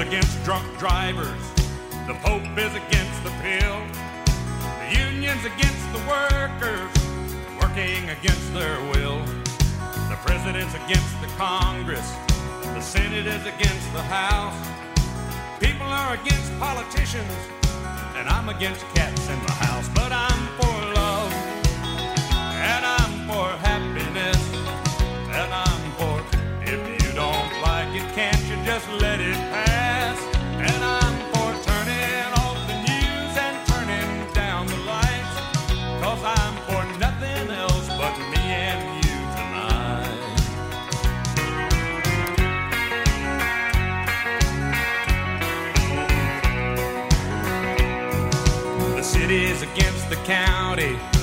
against drunk drivers. The Pope is against the pill. The union's against the workers, working against their will. The president's against the Congress. The Senate is against the House. People are against politicians, and I'm against cats in the house. But I'm for love, and I'm for happiness, and I'm for, if you don't like it, can't you just let it pass? And I'm for turning off the news and turning down the lights, 'cause I'm for nothing else but me and you tonight. The city's against the county.